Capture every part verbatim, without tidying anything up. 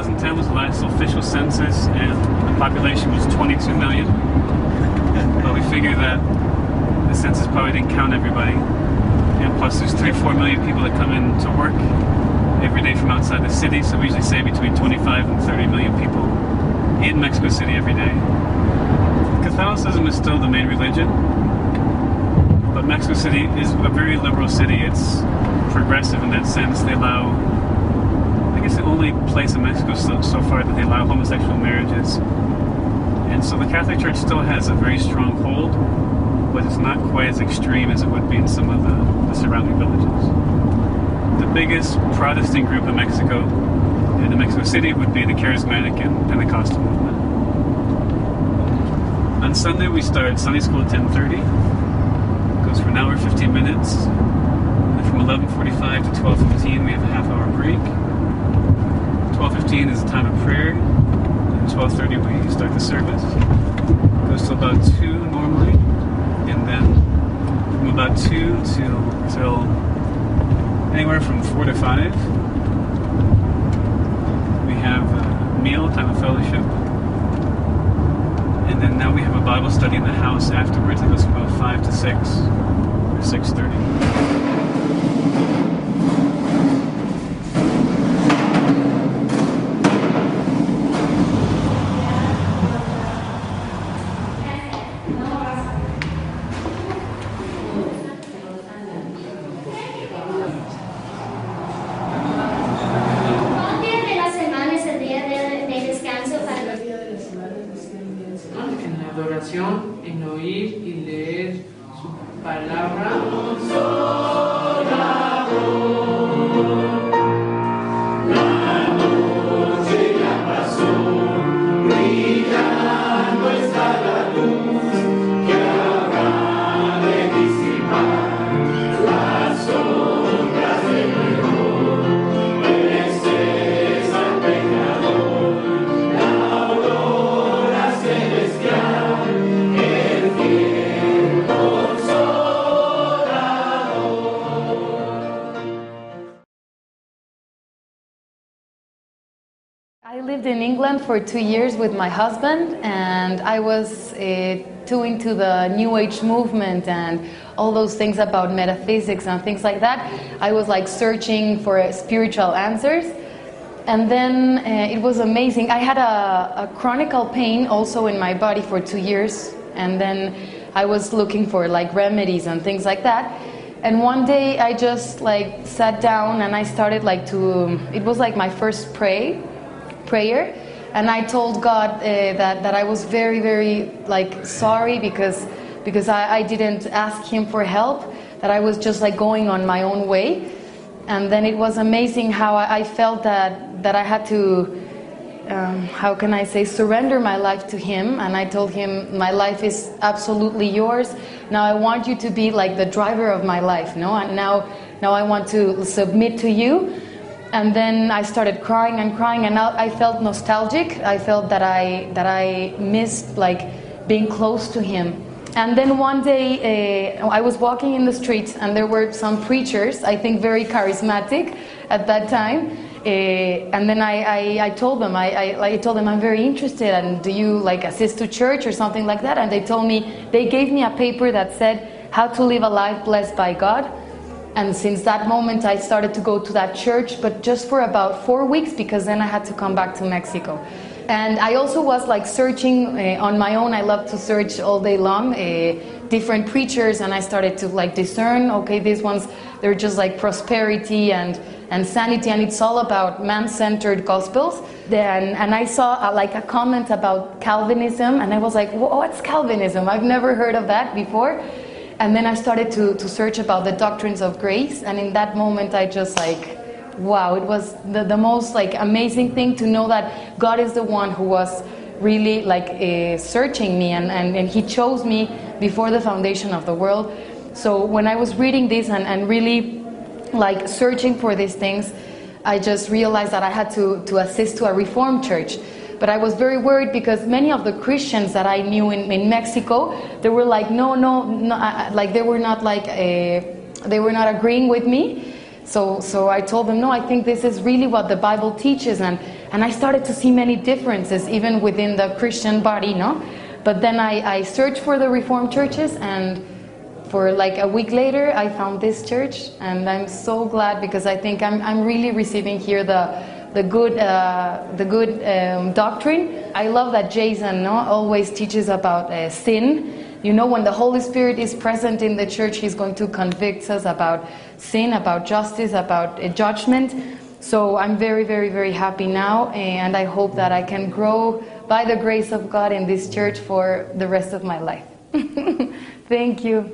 thousand ten was the last official census, and the population was twenty-two million. But we figure that the census probably didn't count everybody. And plus there's three, four million people that come in to work every day from outside the city, so we usually say between twenty-five and thirty million people in Mexico City every day. Catholicism is still the main religion, but Mexico City is a very liberal city. It's progressive in that sense. They allow, I guess the only place in Mexico so, so far that they allow homosexual marriages. And so the Catholic Church still has a very strong hold, but it's not quite as extreme as it would be in some of the, the surrounding villages. The biggest Protestant group in Mexico, in Mexico City, would be the Charismatic and Pentecostal movement. On Sunday we start Sunday school at ten thirty. It goes for an hour, fifteen minutes. And from eleven forty-five to twelve fifteen we have a half hour break. twelve fifteen is the time of prayer. And twelve thirty we start the service. It goes to about two normally. And then from about two till, till anywhere from four to five, we have a meal, time of fellowship. And then now we have a Bible study in the house afterwards. It goes from about five to six or six thirty. En oír y leer su palabra. I lived in England for two years with my husband, and I was uh, too into the New Age movement and all those things about metaphysics and things like that. I was like searching for uh, spiritual answers, and then uh, it was amazing. I had a, a chronic pain also in my body for two years, and then I was looking for like remedies and things like that. And one day I just like sat down and I started like to, it was like my first pray. prayer, and I told God uh, that that I was very very like sorry because because I, I didn't ask Him for help, that I was just like going on my own way. And then it was amazing how I, I felt that that I had to um, how can I say surrender my life to Him. And I told Him, my life is absolutely yours. Now I want you to be like the driver of my life. No, and now now I want to submit to you. And then I started crying and crying, and I felt nostalgic. I felt that I that I missed like being close to Him. And then one day uh, I was walking in the streets, and there were some preachers, I think very charismatic at that time. Uh, and then I, I, I told them, I, I, I told them I'm very interested, and do you like assist to church or something like that? And they told me, they gave me a paper that said how to live a life blessed by God. And since that moment I started to go to that church, but just for about four weeks because then I had to come back to Mexico. And I also was like searching uh, on my own. I love to search all day long, uh, different preachers, and I started to like discern, okay, these ones, they're just like prosperity and, and sanity, and it's all about man-centered gospels. Then, and I saw uh, like a comment about Calvinism, and I was like, what's Calvinism? I've never heard of that before. And then I started to, to search about the doctrines of grace, and in that moment I just like, wow, it was the, the most like amazing thing to know that God is the one who was really like uh, searching me, and, and, and He chose me before the foundation of the world. So when I was reading this and, and really like searching for these things, I just realized that I had to, to assist to a Reformed church. But I was very worried because many of the Christians that I knew in, in Mexico, they were like, no, no, no, like they were not like, a, they were not agreeing with me. So, so I told them, no, I think this is really what the Bible teaches. And, and I started to see many differences, even within the Christian body, no? But then I, I searched for the Reformed churches, and for like a week later, I found this church. And I'm so glad, because I think I'm, I'm really receiving here the, the good, uh, the good um, doctrine. I love that Jason, no, always teaches about uh, sin. You know, when the Holy Spirit is present in the church, He's going to convict us about sin, about justice, about uh, judgment. So I'm very, very, very happy now, and I hope that I can grow by the grace of God in this church for the rest of my life. Thank you.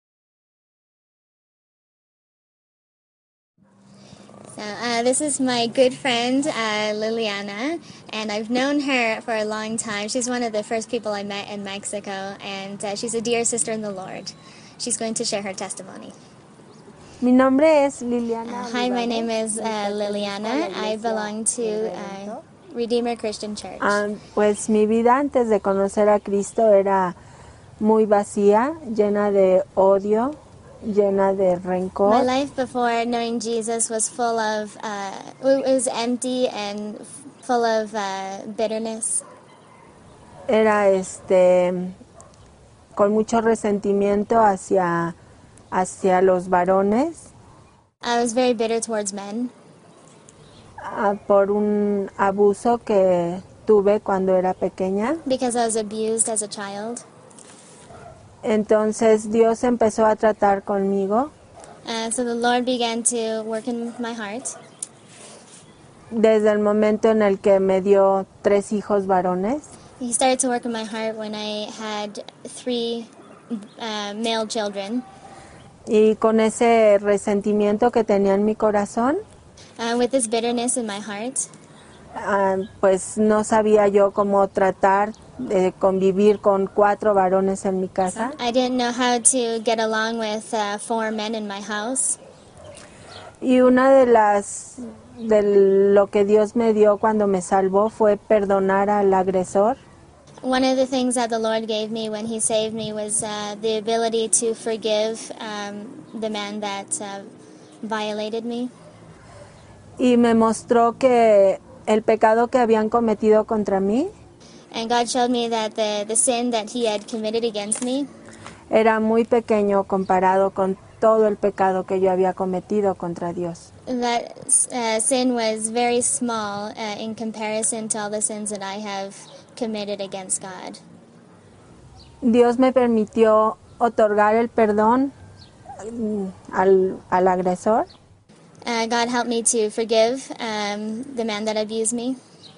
So uh, this is my good friend, uh, Liliana, and I've known her for a long time. She's one of the first people I met in Mexico, and uh, she's a dear sister in the Lord. She's going to share her testimony. Mi nombre es Liliana. Uh, hi, my name is uh, Liliana. I belong to uh, Redeemer Christian Church. Um, pues mi vida antes de conocer a Cristo era muy vacía, llena de odio, llena de rencor. My life before knowing Jesus was full of, uh, it was empty and full of uh, bitterness. Era este con mucho resentimiento hacia hacia los varones. I was very bitter towards men. Uh, por un abuso que tuve cuando era pequeña. Because I was abused as a child. Entonces Dios empezó a tratar conmigo. Uh, so the Lord began to work in my heart. Desde el momento en el que me dio tres hijos varones. He started to work in my heart when I had three uh, male children. Y con ese resentimiento que tenía en mi corazón, uh, with this bitterness in my heart, uh, pues no sabía yo cómo tratar de convivir con cuatro varones en mi casa. I didn't know how to get along with uh, four men in my house. Y una de las de lo que Dios me dio cuando me salvó fue perdonar al agresor. One of the things that the Lord gave me when He saved me was uh, the ability to forgive um, the man that uh, violated me. Y me mostró que el pecado que habían cometido contra mí And God showed me that the, the sin that He had committed against me era muy pequeño comparado con todo el pecado que yo había cometido contra Dios. That uh, sin was very small uh, in comparison to all the sins that I have committed against God. Dios me permitió otorgar el perdón al, al agresor. Uh, God helped me to forgive um, the man that abused me.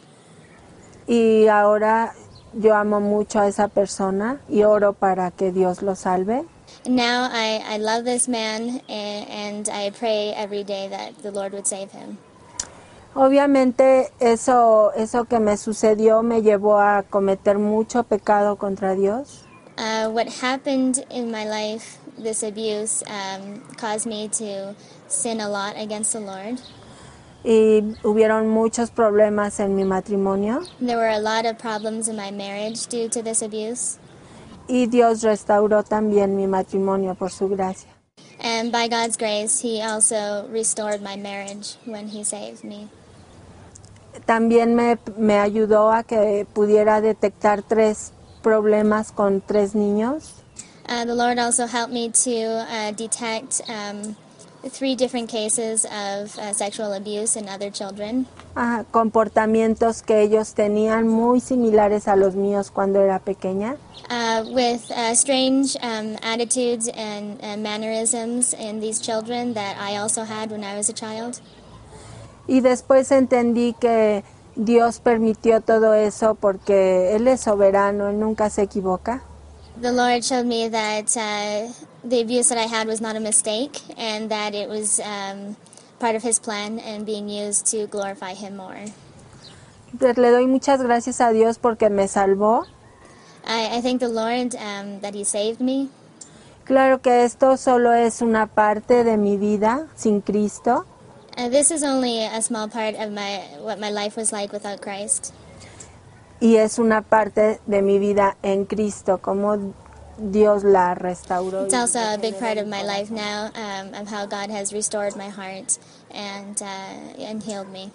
Y ahora yo amo mucho a esa persona y oro para que Dios lo salve. Now I, I love this man, and, and I pray every day that the Lord would save him. Obviamente eso, eso que me sucedió me llevó a cometer mucho pecado contra Dios. Uh, what happened in my life, this abuse, um, caused me to sin a lot against the Lord. Y hubieron muchos problemas en mi matrimonio. There were a lot of problems in my marriage due to this abuse. Y Dios restauró también mi matrimonio por su gracia. And by God's grace, He also restored my marriage when He saved me. También me, me ayudó a que pudiera detectar tres problemas con tres niños. Uh, the Lord also helped me to uh, detect um, three different cases of uh, sexual abuse in other children. Ah, comportamientos que ellos tenían muy similares a los míos cuando era pequeña. Uh, with uh, strange um, attitudes and uh, mannerisms in these children that I also had when I was a child. Y después entendí que Dios permitió todo eso porque Él es soberano, Él nunca se equivoca. The Lord showed me that uh, the abuse that I had was not a mistake, and that it was um, part of His plan and being used to glorify Him more. Pues le doy muchas gracias a Dios porque me salvó. I, I thank the Lord um, that He saved me. Claro que esto solo es una parte de mi vida sin Cristo. Uh, this is only a small part of my what my life was like without Christ. Y es una parte de mi vida en Cristo, como Dios la restauró. It's also a big part of my life now, um, of how God has restored my heart and, uh, and healed me.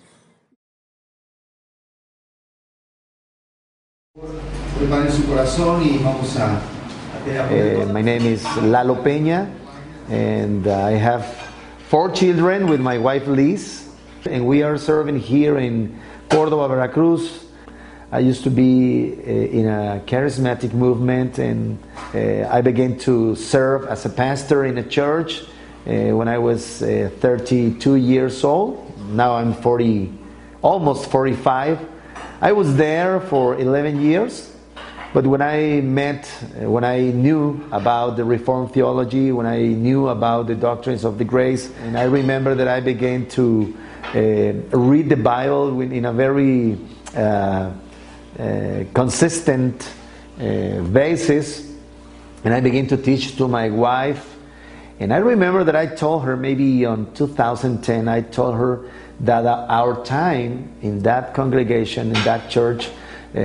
Preparen su corazón y vamos a... Uh, my name is Lalo Peña, and I have four children with my wife Liz, and we are serving here in Córdoba, Veracruz. I used to be uh, in a charismatic movement, and uh, I began to serve as a pastor in a church uh, when I was uh, thirty-two years old. Now I'm forty, almost forty-five. I was there for eleven years. But when I met, when I knew about the Reformed theology, when I knew about the doctrines of the grace, and I remember that I began to uh, read the Bible in a very uh, uh, consistent uh, basis, and I began to teach to my wife. And I remember that I told her, maybe on two thousand ten, I told her that our time in that congregation, in that church, Uh,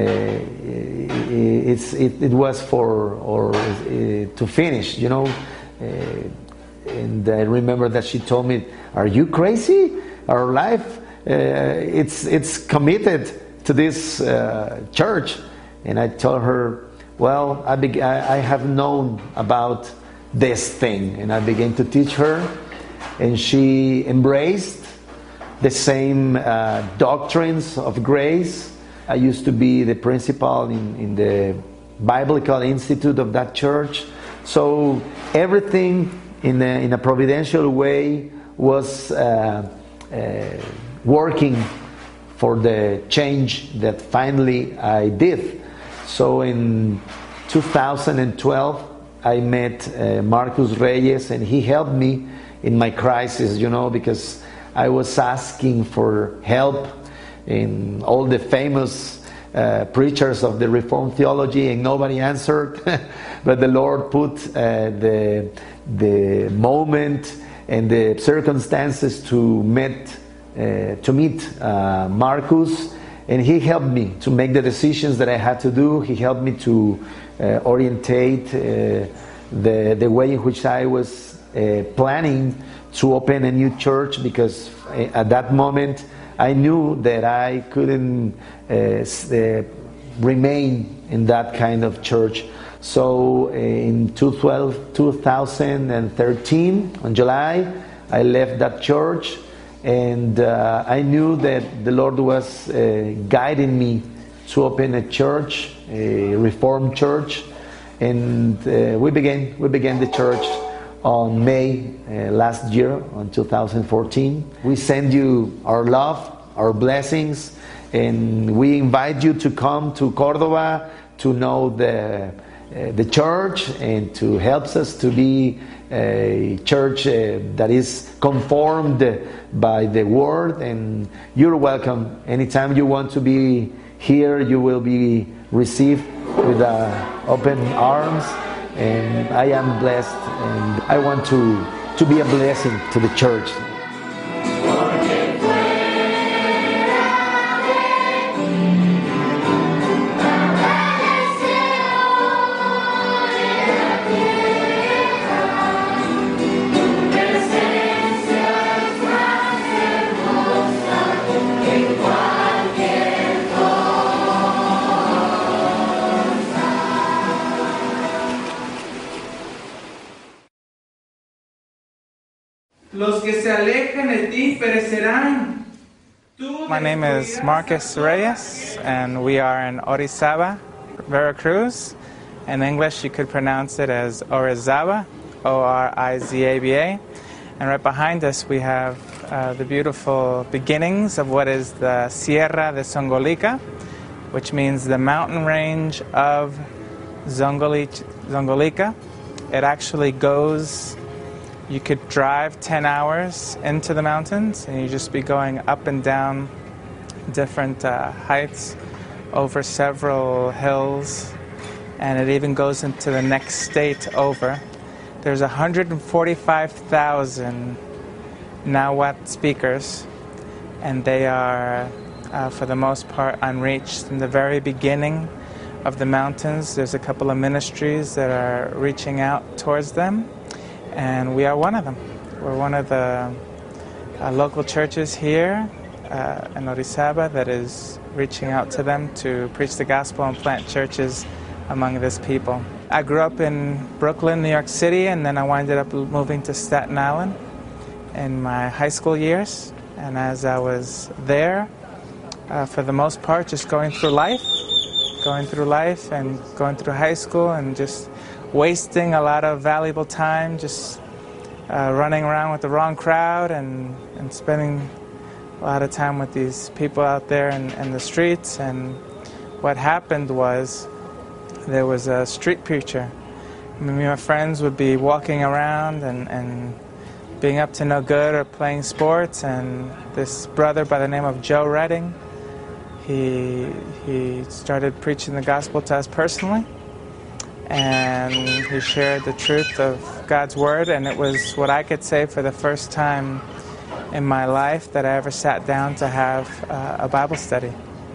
it's, it, it was for or uh, to finish, you know. Uh, and I remember that she told me, "Are you crazy? Our life, uh, it's it's committed to this uh, church." And I told her, "Well, I, be- I, I have known about this thing," and I began to teach her, and she embraced the same uh, doctrines of grace. I used to be the principal in, in the Biblical Institute of that church. So everything in a, in a providential way was uh, uh, working for the change that finally I did. So in two thousand twelve, I met uh, Marcus Reyes, and he helped me in my crisis, you know, because I was asking for help in all the famous uh, preachers of the Reformed theology, and nobody answered. But the Lord put uh, the the moment and the circumstances to meet uh, to meet uh, Marcus, and he helped me to make the decisions that I had to do. He helped me to uh, orientate uh, the the way in which I was uh, planning to open a new church, because at that moment I knew that I couldn't uh, uh, remain in that kind of church. So uh, in two thousand thirteen, on July, I left that church, and uh, I knew that the Lord was uh, guiding me to open a church, a Reformed church, and uh, we began we began the church on May uh, last year, on two thousand fourteen. We send you our love, our blessings, and we invite you to come to Córdoba to know the uh, the church, and to help us to be a church uh, that is conformed by the Word. And you're welcome. Anytime you want to be here, you will be received with uh, open arms. And I am blessed, and I want to, to be a blessing to the church. Los que se alejan de ti perecerán. My name is Marcus Reyes, and we are in Orizaba, Veracruz. In English, you could pronounce it as Orizaba, O R I Z A B A. And right behind us, we have uh, the beautiful beginnings of what is the Sierra de Zongolica, which means the mountain range of Zongolich- Zongolica. It actually goes... You could drive ten hours into the mountains, and you'd just be going up and down different uh, heights over several hills, and it even goes into the next state over. There's one hundred forty-five thousand Nahuatl speakers, and they are, uh, for the most part, unreached. In the very beginning of the mountains. There's a couple of ministries that are reaching out towards them, and we are one of them. We're one of the uh, local churches here uh, in Orizaba that is reaching out to them to preach the gospel and plant churches among this people. I grew up in Brooklyn, New York City, and then I winded up moving to Staten Island in my high school years. And as I was there, uh, for the most part, just going through life, going through life and going through high school and just wasting a lot of valuable time just uh, running around with the wrong crowd and, and spending a lot of time with these people out there in, in the streets. And what happened was there was a street preacher. Me and my friends would be walking around and, and being up to no good or playing sports, and this brother by the name of Joe Redding, he, he started preaching the gospel to us personally, and he shared the truth of God's word, and it was what I could say for the first time in my life that I ever sat down to have uh, a Bible study.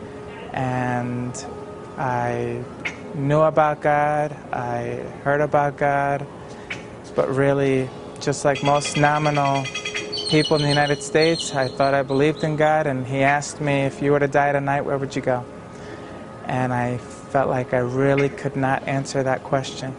And I knew about God, I heard about God, but really, just like most nominal people in the United States, I thought I believed in God, and he asked me, if you were to die tonight, where would you go? And I felt like I really could not answer that question.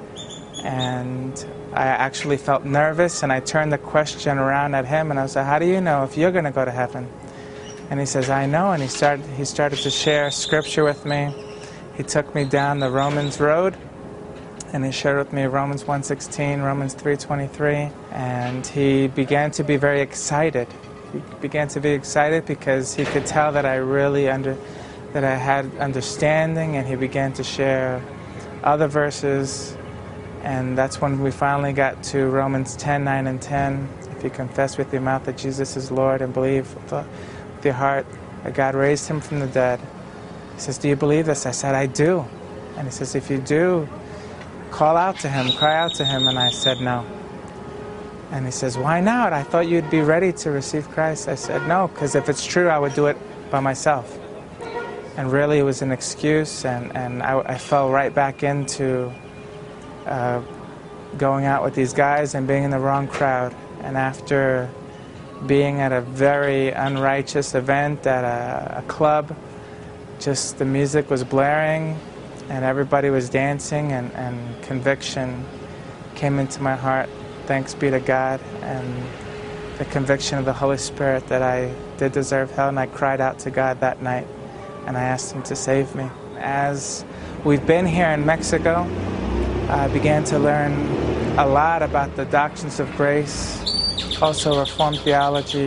And I actually felt nervous, and I turned the question around at him, and I was like, how do you know if you're going to go to heaven? And he says, I know, and he started, he started to share scripture with me. He took me down the Romans road, and he shared with me Romans one sixteen, Romans three twenty-three, and he began to be very excited. He began to be excited because he could tell that I really under, that I had understanding, and he began to share other verses, and that's when we finally got to Romans ten, nine and ten. If you confess with your mouth that Jesus is Lord and believe with your heart that God raised him from the dead. He says, do you believe this? I said, I do. And he says, if you do, call out to him, cry out to him. And I said, no. And he says, why not? I thought you'd be ready to receive Christ. I said, no, because if it's true, I would do it by myself. And really, it was an excuse, and, and I, I fell right back into uh, going out with these guys and being in the wrong crowd. And after being at a very unrighteous event at a, a club, just the music was blaring, and everybody was dancing, and, and conviction came into my heart. Thanks be to God, and the conviction of the Holy Spirit that I did deserve hell, and I cried out to God that night, and I asked him to save me. As we've been here in Mexico, I began to learn a lot about the doctrines of grace, also Reformed theology,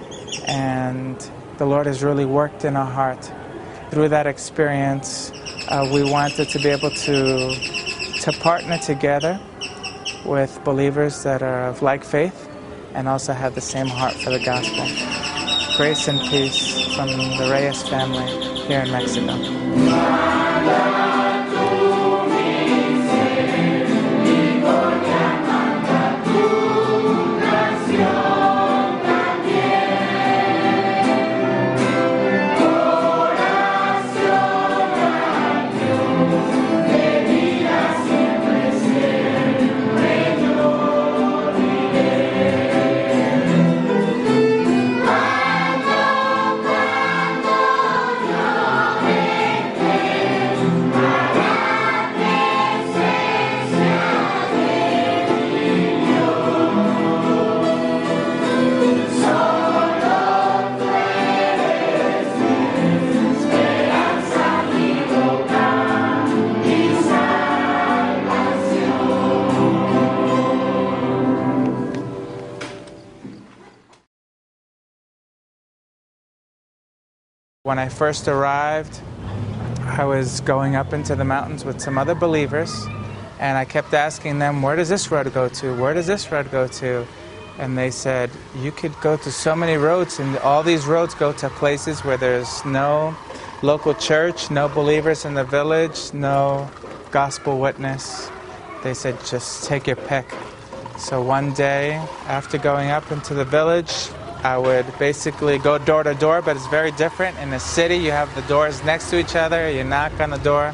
and the Lord has really worked in our heart. Through that experience, uh, we wanted to be able to, to partner together with believers that are of like faith and also have the same heart for the gospel. Grace and peace from the Reyes family here in Mexico. When I first arrived, I was going up into the mountains with some other believers, and I kept asking them, where does this road go to? Where does this road go to? And they said, you could go to so many roads, and all these roads go to places where there's no local church, no believers in the village, no gospel witness. They said, just take your pick. So one day, after going up into the village, I would basically go door to door, but it's very different. In the city, you have the doors next to each other, you knock on the door,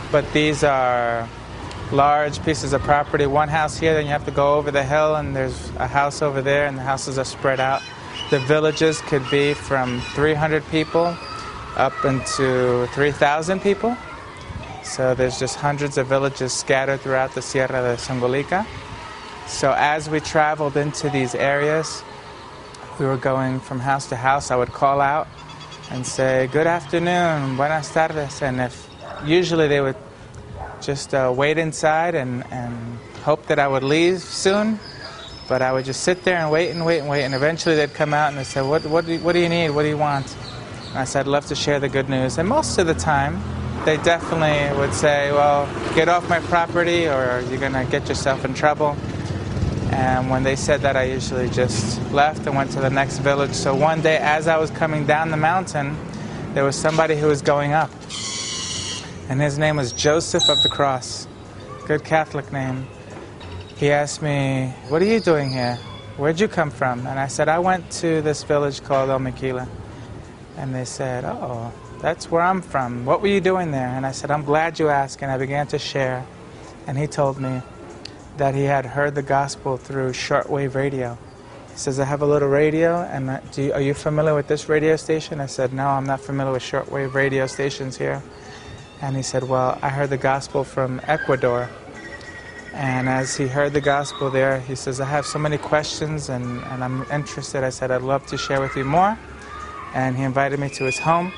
but these are large pieces of property. One house here, then you have to go over the hill, and there's a house over there, and the houses are spread out. The villages could be from three hundred people up into three thousand people. So there's just hundreds of villages scattered throughout the Sierra de Songolica. So as we traveled into these areas, we were going from house to house. I would call out and say, "Good afternoon, buenas tardes," and if usually they would just uh, wait inside and, and hope that I would leave soon, but I would just sit there and wait and wait and wait, and eventually they'd come out and they'd say, what, what, do you, what do you need, what do you want? And I said, "I'd love to share the good news." And most of the time, they definitely would say, "Well, get off my property or you're going to get yourself in trouble." And when they said that, I usually just left and went to the next village. So one day, as I was coming down the mountain, there was somebody who was going up. And his name was Joseph of the Cross. Good Catholic name. He asked me, "What are you doing here? Where'd you come from?" And I said, "I went to this village called El Miquila." And they said, "Oh, that's where I'm from. What were you doing there?" And I said, "I'm glad you asked." And I began to share. And he told me that he had heard the gospel through shortwave radio. He says, "I have a little radio, and do you, are you familiar with this radio station?" I said, "No, I'm not familiar with shortwave radio stations here." And he said, "Well, I heard the gospel from Ecuador." And as he heard the gospel there, he says, "I have so many questions and, and I'm interested." I said, "I'd love to share with you more." And he invited me to his home.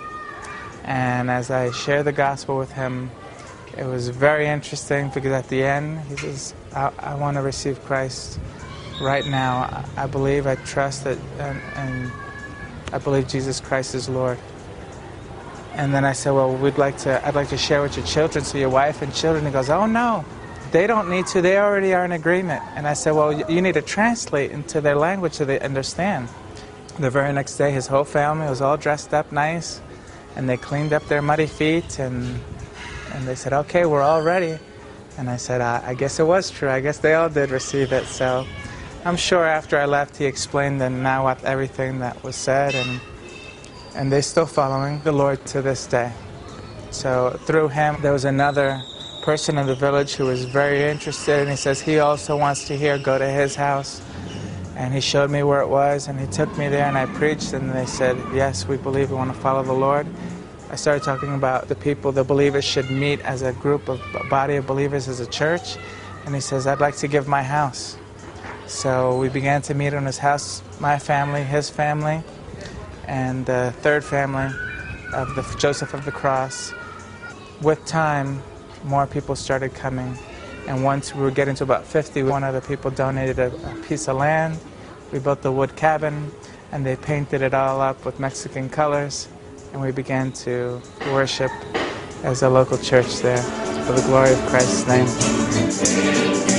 And as I shared the gospel with him, it was very interesting because at the end, he says, I, I want to receive Christ right now. I, I believe, I trust that, and, and I believe Jesus Christ is Lord. And then I said, "Well, we'd like to, I'd like to share with your children, so your wife and children." He goes, "Oh no, they don't need to, they already are in agreement." And I said, "Well, you need to translate into their language so they understand." The very next day, his whole family was all dressed up nice, and they cleaned up their muddy feet, and and they said, "Okay, we're all ready." And I said, I, I guess it was true. I guess they all did receive it. So I'm sure after I left, he explained and now what everything that was said, and and they're still following the Lord to this day. So through him, there was another person in the village who was very interested, and he says he also wants to hear, go to his house. And he showed me where it was, and he took me there, and I preached, and they said, "Yes, we believe, we want to follow the Lord." I started talking about the people, the believers should meet as a group of a body of believers as a church. And he says, "I'd like to give my house." So we began to meet in his house, my family, his family, and the third family of the Joseph of the Cross. With time, more people started coming. And once we were getting to about fifty, one of the people donated a, a piece of land. We built the wood cabin, and they painted it all up with Mexican colors. And we began to worship as a local church there for the glory of Christ's name.